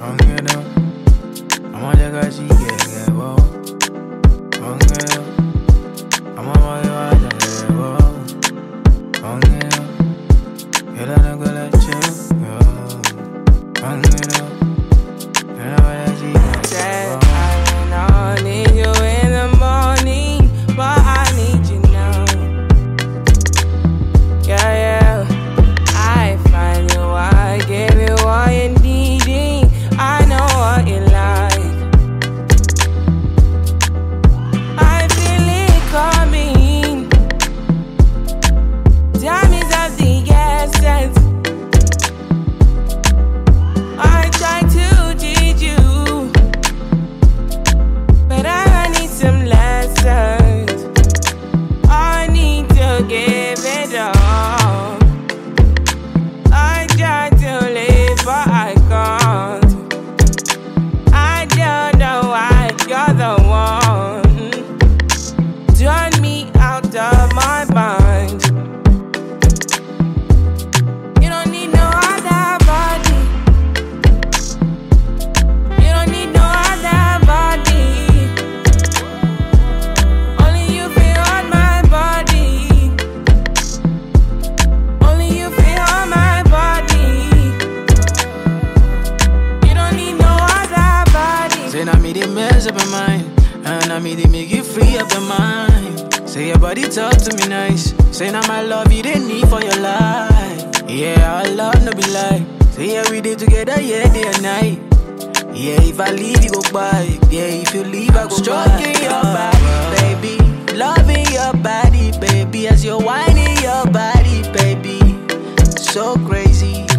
Ongelo, amajaga chike wo. Ongelo, amamayo ajaga wo. Ongelo, ela nagala chugo. Ongelo, ela chike wo. I need you in the morning, but I need you now. Yeah. I find you, I give you all you needing. I know what you like. I feel it coming. Time is of the essence. I try to teach you, but I need some lessons. I need to give it all. I try to live, but I can't. I don't know why you're the one. Turn me out of my mind. You don't need no other body. You don't need no other body. Only you feel on my body. Only you feel on my body. You don't need no other body. Say now me they mess up your mind, and now me they make you free up your mind. Say your body talk to me nice. Say now my love you didn't need for your life. Yeah, our love no be lie. Say yeah we did together, yeah day and night. Yeah, if I leave you go by. Yeah, if you leave I go stroking your body, baby. Loving your body, baby. As you're whining your body, baby. So crazy.